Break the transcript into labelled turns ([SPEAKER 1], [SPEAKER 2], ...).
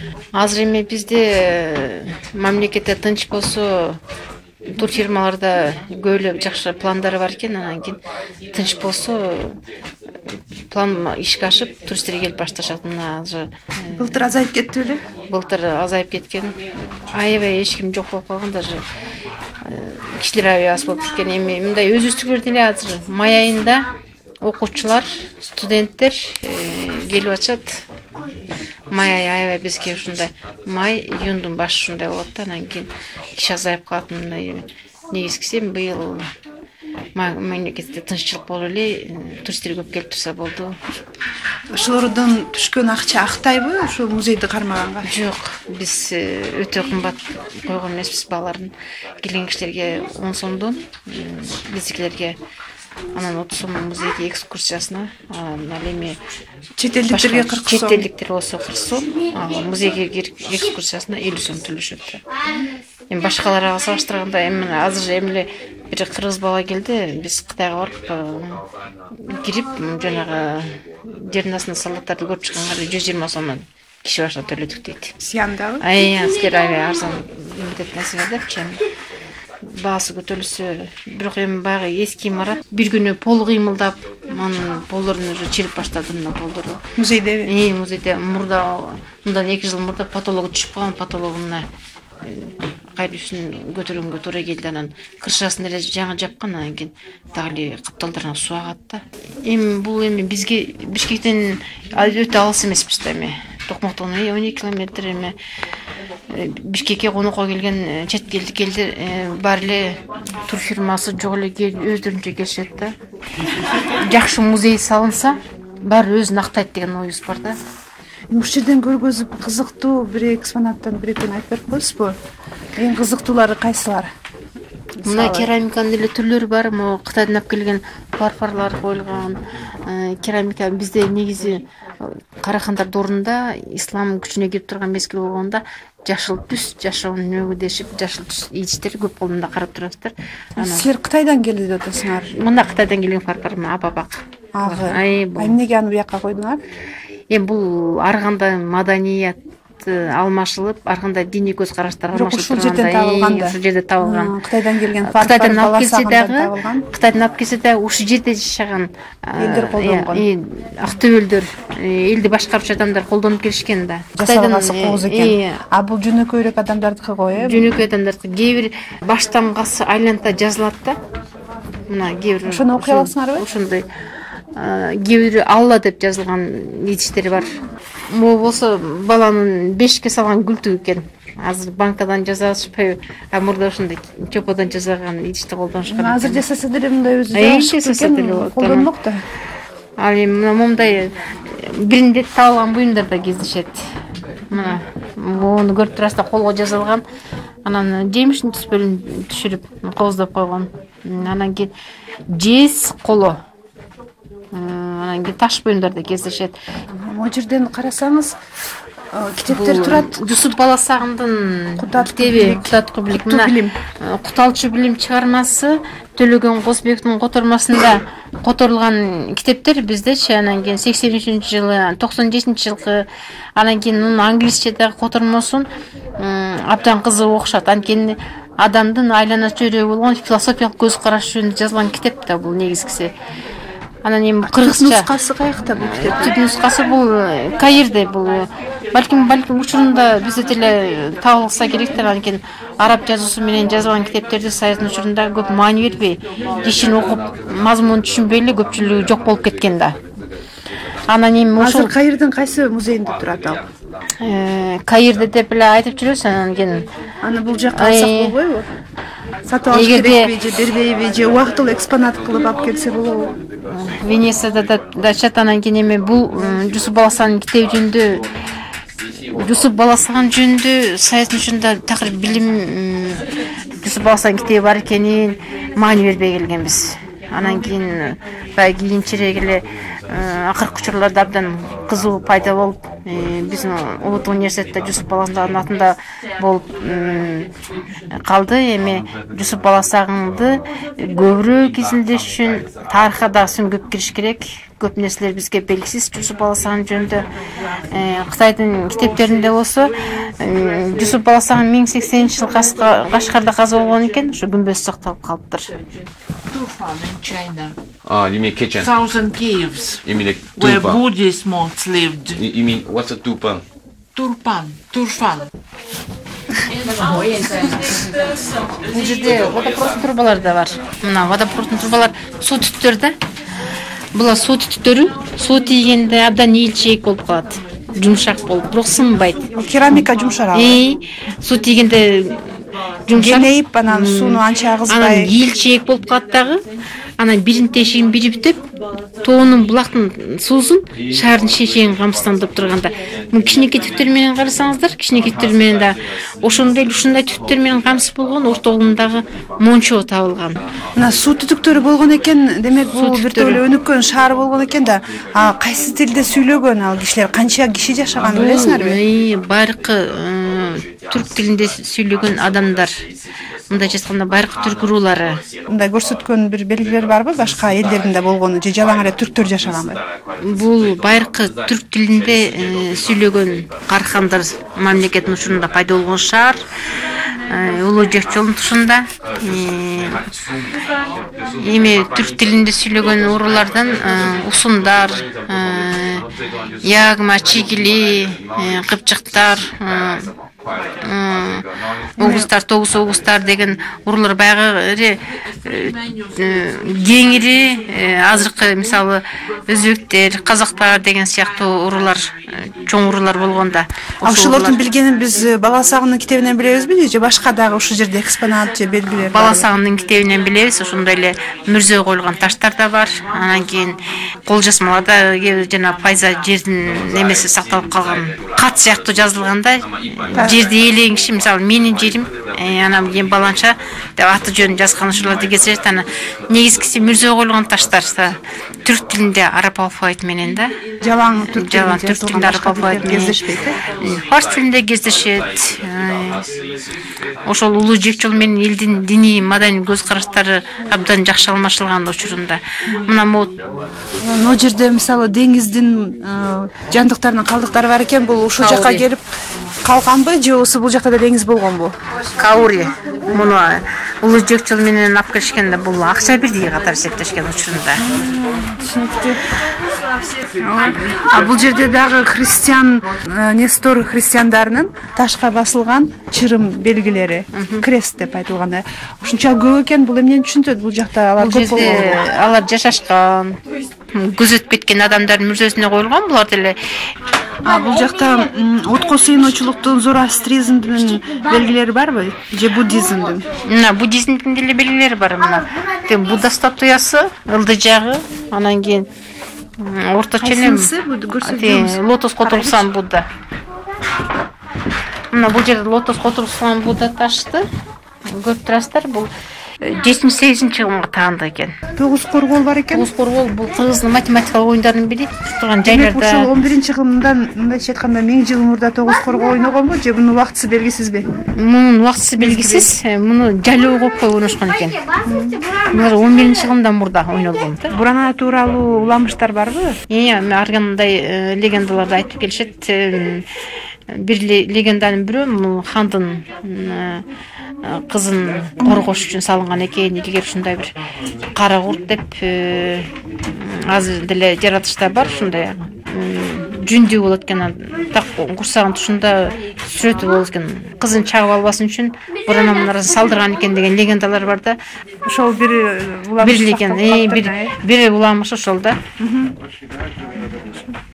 [SPEAKER 1] Азыр эми бизде мамлекетте тынч болсо тур фирмаларда көп эле жакшы пландары бар экен, анан кийин тынч болсо план ишке ашып туристтер келип башташат. Мына азыр
[SPEAKER 2] Былтыр азайып кетти беле?
[SPEAKER 1] былтыр азайып кеткен. Аябай эч ким жок болуп калган, даже кишилер аябай аз болуп кеткен. Эми мындай өзүбүздүкүлөр деле азыр май айында окуучулар, студенттер келип атышат. Май айы аябай бизге ушундай май, июндун башы ушундай болот да, анан кийин киши азайып калат. Мындай негизгиси быйыл мамлекетте тынччылык болуп эле туристтер көп келип турса болду.
[SPEAKER 2] Ошолордон түшкөн акча актайбы ошо музейди кармаганга?
[SPEAKER 1] Жок, биз өтө кымбат койгон эмеспиз балалардын. Келген кишилерге 10 сомдон, биздикилерге анан 30 сом музейге экскурсиясына, ал эми
[SPEAKER 2] Чет элдиктерге 40 сом.
[SPEAKER 1] Чет элдиктер болсо 40 сом, музейге экскурсиясына 50 сом төлөшөт. Эми башкаларга салыштырганда эми азыр эмиле бир кыргыз бала келди, биз Кытайга барып кирип жанагы жердин астында солдаттарды көрүп чыкканга 120 сомдон киши башына төлөдүк дейт.
[SPEAKER 2] Сиямдабы?
[SPEAKER 1] Силер аябай арзан эмдеп нерсе депчи. Баасы көтөрүлсө, бирок эми баягы эски имарат бир күнү пол кыймылдап, анын полдорун уже чирип баштады, мына полдору.
[SPEAKER 2] Музейдеби?
[SPEAKER 1] Музейде мындан 2 жыл мурда потологу түшүп калган, потологуна кайра үстүн көтөргөнгө туура келди. Анан крышасын эле жаңы жапкан, анан кийин дагы капталдарына суу агат да. Эми бул бизге Бишкектен өтө алыс эмеспиз да, эми Токмактан 12 километр. Эми Бишкекке конокко келген чет элдикелер бар эле тур фирмасы жок эле өздөрүнчө келишет да. Жакшы музей салынса, баары өзүн актайт деген оюбуз бар да.
[SPEAKER 2] Ушул жерден көргөзүп кызыктуу бир экспонаттан бир экөөнү айтып берип коесузбу? Эң кызыктуулары кайсылар?
[SPEAKER 1] Мына керамиканын эле түрлөрү бар. Могу Кытайдан алып келген фарфорлор коюлган керамика. Бизде негизи Карахандар доорунда ислам күчүнө кирип турган мезгил болгондо жашыл түс, жашыл нөгө дешип, жашыл түс идиштер көп колунда карап турасыздар.
[SPEAKER 2] Силер Кытайдан келди деп атасыңар.
[SPEAKER 1] Мына Кытайдан келген фарфор Абабак.
[SPEAKER 2] Эмнеге аны буяка койдуңар?
[SPEAKER 1] Эми бул ар кандай маданият алмашылып, ар кандай диний көз караштар алмашылып турганда, ушул жерде табылган.
[SPEAKER 2] Кытайдан келген
[SPEAKER 1] Кытайдан алып келсе дагы, ушул жерде жашаган
[SPEAKER 2] элдер колдонгон.
[SPEAKER 1] Актөбөлдөр, элди башкарчу адамдар колдонуп келишкен да.
[SPEAKER 2] Кытайдан кооз экен. А бул жөнөкөйрөөк адамдардыкы го,
[SPEAKER 1] Жөнөкөй адамдардыкы. Кээ бир баш тамгасы айланта жазылат да. Мына кээ бир
[SPEAKER 2] ошону окуй аласыңарбы?
[SPEAKER 1] Ошондой кээ бир Алла деп жазылган идиштер бар. Могу болсо баланын бешикке салган гүлтүк экен. Азыр банкадан жаза алышпайбы, мурда ошондой чоподон жасаган идишти колдонушкан.
[SPEAKER 2] Азыр жасаса деле мындай өзү жакшы колдонмок да.
[SPEAKER 1] Ал эми момундай биринде табылган буюмдар да кездешет. Мына мону көрүп турасыздар, колго жазылган. Анан жемиштин түспөлүн түшүрүп кооздоп койгон. Анан кийин жез коло. Анан кийин таш буюмдар да кездешет.
[SPEAKER 2] Могу жерден карасаңыз, китептер турат.
[SPEAKER 1] Жусуп Баласагындын китеби Кутаткы билим. Куталчу билим чыгармасы Төлөгөн Козбековдун котормасында которулган китептер биздечи. Анан кийин 83-жылы, 97-жылкы, анан кийин мунун англисчедеги котормосун абдан кызык окушат. Анткени адамдын айлана чөйрөгү болгон философиялык көз караш жөнүндө жазылган китеп да бул негизгиси. Анан эми кыргызча
[SPEAKER 2] нускасы каякта бул китептин?
[SPEAKER 1] Нускасы бул Каирде, бул балким учурунда бизде деле табылса керектир. Анткени араб жазуусу менен жазылган китептерди Союздун учурунда көп маани бербей, кишини окуп мазмунун түшүнбөй эле көпчүлүгү жок болуп кеткен да. Анан эми
[SPEAKER 2] азыр Каирдин кайсы музейинде турат ал?
[SPEAKER 1] Каирде деп эле айтып жүрөбүз. Анан кийин
[SPEAKER 2] аны бул жакка алсак болбойбу? Сатып алыш керекпи же бербейби же убактылуу экспонат кылып алып келсе болобу?
[SPEAKER 1] Венецияда да чат. Анан кийин эми бул Жусуп Баласагын китеби жөнүндө, Жусуп Баласагын жөнүндө Союздун учурунда такыр билим Жусуп Баласагын китеби бар экенин маани бербей келгенбиз. Анан кийин баягы кийинчерээк эле акыркы учурларда абдан кызуу пайда болуп, биздин Улуттук университетте Жусуп Баласагын атында болуп калды. Эми Жусуп Баласагынды көбүрөөк изилдеш үчүн тарыхка дагы сүңгүп кириш керек. көп нерселер бизге белгисиз. Жусуп Баласаган жөнүндө Кытайдын китептеринде болсо Жусуп Баласаган 1080-жыл Кашкарда каза болгон экен, ошо күмбөз сакталып калыптыр.
[SPEAKER 3] Turfan in China.
[SPEAKER 4] You mean kitchen?
[SPEAKER 3] 1,000 caves
[SPEAKER 4] You mean like
[SPEAKER 3] where
[SPEAKER 4] tupa?
[SPEAKER 3] Buddhist monks lived.
[SPEAKER 4] You mean what's a tupa?
[SPEAKER 3] Turfan.
[SPEAKER 1] Бул жерде водопровод трубалар да бар. Мына водопровод трубалар суу түттөр да. Була суу түттөрү суу тийгенде абдан ийилчээк болуп калат. Жумшак болуп, бирок сынбайт.
[SPEAKER 2] Керамика жумшар.
[SPEAKER 1] Суу тийгенде жумшак
[SPEAKER 2] Генейип анан сууну анча
[SPEAKER 1] анан
[SPEAKER 2] агызбай.
[SPEAKER 1] ийилчээк болуп калат дагы. Анан бирин тешигин бири бүтүп, тоонун булактын суусун шаардын чечегин камсыздандырып турганда, мына кичинекей түптөр менен карасаңыздар, кичинекей түптөр менен да ошондой түптөр менен камсыз болгон ортогундагы мончо табылган.
[SPEAKER 2] Мына суу түтүктөрү болгон экен, демек бул
[SPEAKER 1] Суу
[SPEAKER 2] бир
[SPEAKER 1] түтүктөрү.
[SPEAKER 2] топ өнүккөн шаар болгон экен да. Кайсы тилде сүйлөгөн ал кишилер, канча киши жашаган билесиңерби?
[SPEAKER 1] Байыркы түрк тилинде сүйлөгөн адамдар. Мындай жазганда байыркы түрк рулары.
[SPEAKER 2] Мындай көрсөткөн бир белгилер барбы? Башка элдердин да болгону же жалаң эле түрктөр жашаганбы?
[SPEAKER 1] Бул байыркы түрк тилинде сүйлөгөн Кархандар мамлекетинин учурунда пайда болгон шаар. Улуу Жек жолунун тушунда. Эми түрк тилинде сүйлөгөн урулардан усундар, Ягма, Чигили, Кыпчыктар, Огустар, Тогуз Огустар деген урулар баягы кеңири, азыркы мисалы өзбектер, казактар деген сыяктуу урулар, чоң урулар болгонда.
[SPEAKER 2] Ошолордун билгенин биз Баласагындын китебинен билебизби же башка дагы ушул жерде экспонат же белгилер?
[SPEAKER 1] Баласагындын китебинен билебиз, ошондой эле мүрзө коюлган таштар да бар. Анан кийин кол жазмаларда жана пайза жердин немеси сакталып калган кат сыяктуу жазылганда жерди ээлеген киши, мисалы менин жерим, анан кийин баланча деп аты жөнүн жазган ошолорду кезирет. Анан негизгиси мүрзө коюлган таштар түрк тилинде араб алфавит менен да.
[SPEAKER 2] Жалаң түрк
[SPEAKER 1] тилинде араб алфавит менен
[SPEAKER 2] кездешпейт.
[SPEAKER 1] Фарс тилинде кездешет. Ошол улуу Жек жол менен элдин диний маданий көз караштары абдан жакшы алмашылган учурунда. Мына
[SPEAKER 2] Могу жерде мисалы деңиздин жандыктарынын калдыктары бар экен, бул ушул жака келип калганбы же бул жакта да деңиз болгонбу?
[SPEAKER 1] Каури. Муну улуу Жек жол менен алып келишкенде бул акча бирдиги катары эсептешкен учурунда.
[SPEAKER 2] Бул жерде дагы христиан, Нестор христиандарынын ташка басылган чырым белгилери, крест деп айтылган. Ушунчалык көп экен, бул эмнени түшүнтөт? Бул жакта алар көп болгон.
[SPEAKER 1] Алар жашашкан, күзөтүп кеткен адамдардын мүрзөсүнө коюлган. Булар деле
[SPEAKER 2] Бул жакта отко сыйынуучулуктун, зороастризмдин белгилери барбы? Же буддизмдин?
[SPEAKER 1] Мына буддизмдин деле белгилери бар. Мына Будда статуясы, ылдыжагы, анан кийин орточо лотоско тургузган Будда. Мына бул жерде лотоско тургузган Будда ташты. Көп турасыздар, бул 78-жылга таанды экен.
[SPEAKER 2] 9 коргол бар экен.
[SPEAKER 1] 9 коргол бул кыргыздын математикалык оюндарынын бири. Турган жайларда.
[SPEAKER 2] Ушул 11-кылымдан мындайча айтканда 1000 жыл мурда 9 коргол ойногонбу же мунун убактысы белгисизби?
[SPEAKER 1] Мунун убактысы белгисиз. Муну жалоо коюп ойношкон экен. Булар 11-кылымдан мурда ойнолгон.
[SPEAKER 2] Бурана тууралуу уламыштар барбы?
[SPEAKER 1] Ар кандай легендаларды айтып келишет. Бир легенданын бирөө муну хандын кызын коргош үчүн салынган экен. Илгери ушундай бир кара курт деп азыр деле жаратышта бар, ушундай жүндүү болот экен. Так курсагын тушунда сүрөтү болот экен. Кызын чагып албасын үчүн бурананын арасын салдырган экен деген легендалар бар да.
[SPEAKER 2] Ошол бир
[SPEAKER 1] легенда, бир уламыш ошол да.